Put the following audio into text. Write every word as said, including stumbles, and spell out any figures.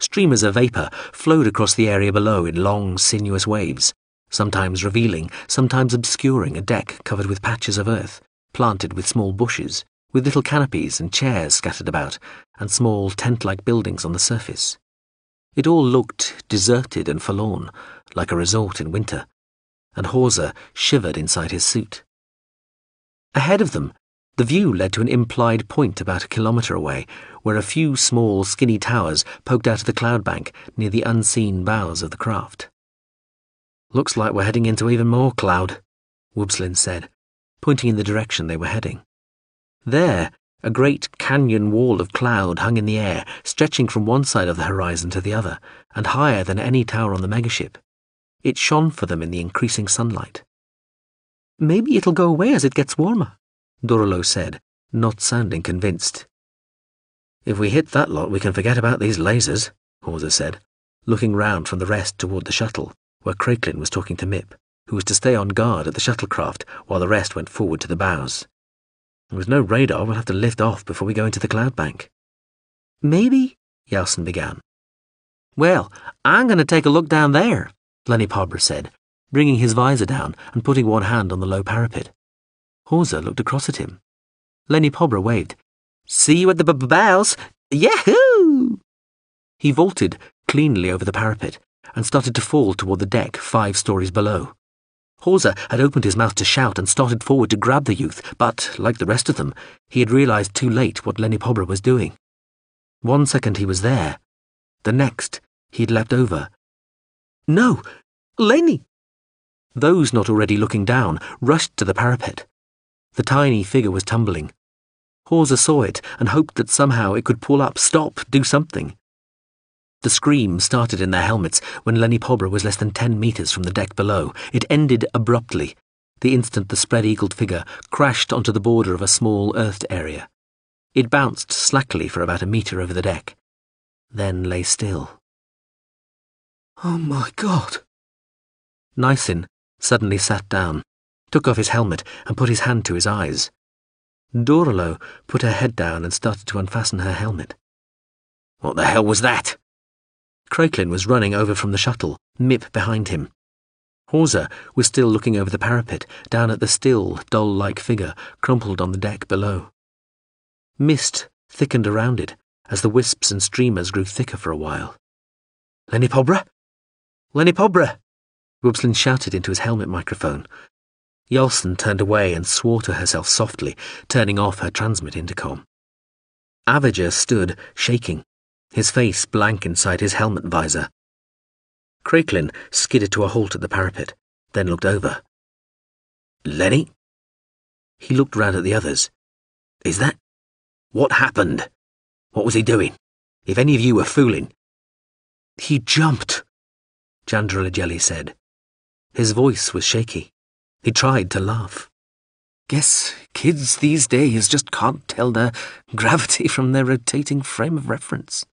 Streamers of vapour flowed across the area below in long, sinuous waves, sometimes revealing, sometimes obscuring a deck covered with patches of earth, planted with small bushes, with little canopies and chairs scattered about, and small tent-like buildings on the surface. It all looked deserted and forlorn, like a resort in winter, and Hawser shivered inside his suit. Ahead of them, the view led to an implied point about a kilometre away, where a few small, skinny towers poked out of the cloud bank near the unseen bows of the craft. "Looks like we're heading into even more cloud," Wubslin said, pointing in the direction they were heading. There, a great canyon wall of cloud hung in the air, stretching from one side of the horizon to the other, and higher than any tower on the megaship. It shone for them in the increasing sunlight. "Maybe it'll go away as it gets warmer," Dorolo said, not sounding convinced. "If we hit that lot, we can forget about these lasers," Hawser said, looking round from the rest toward the shuttle, where Craiglin was talking to Mip, who was to stay on guard at the shuttlecraft while the rest went forward to the bows. "With no radar, we'll have to lift off before we go into the cloud bank." "Maybe," Yalson began. "Well, I'm going to take a look down there," Lenny Pobra said, bringing his visor down and putting one hand on the low parapet. Hawser looked across at him. Lenny Pobra waved. "See you at the b-b-bows! Yahoo!" He vaulted cleanly over the parapet and started to fall toward the deck five stories below. Hawser had opened his mouth to shout and started forward to grab the youth, but, like the rest of them, he had realized too late what Lenny Pobra was doing. One second he was there. The next, he'd leapt over. "No! Lenny!" Those not already looking down rushed to the parapet. The tiny figure was tumbling. Hawser saw it and hoped that somehow it could pull up, stop, do something. The scream started in their helmets when Lenny Pobra was less than ten metres from the deck below. It ended abruptly, the instant the spread-eagled figure crashed onto the border of a small earthed area. It bounced slackly for about a metre over the deck, then lay still. "Oh my God!" Nysin suddenly sat down, took off his helmet and put his hand to his eyes. Dorolo put her head down and started to unfasten her helmet. "What the hell was that?" Craiglin was running over from the shuttle, Mip behind him. Hawser was still looking over the parapet, down at the still, doll-like figure crumpled on the deck below. Mist thickened around it as the wisps and streamers grew thicker for a while. "Lenny Pobra? Lenny Pobra!" Wubslin shouted into his helmet microphone. Yalson turned away and swore to herself softly, turning off her transmit intercom. Avager stood, shaking, his face blank inside his helmet visor. Craiglin skidded to a halt at the parapet, then looked over. "Lenny?" He looked round at the others. "Is that... What happened? What was he doing? If any of you were fooling..." "He jumped," Jandralajeli said. His voice was shaky. He tried to laugh. "Guess kids these days just can't tell their gravity from their rotating frame of reference."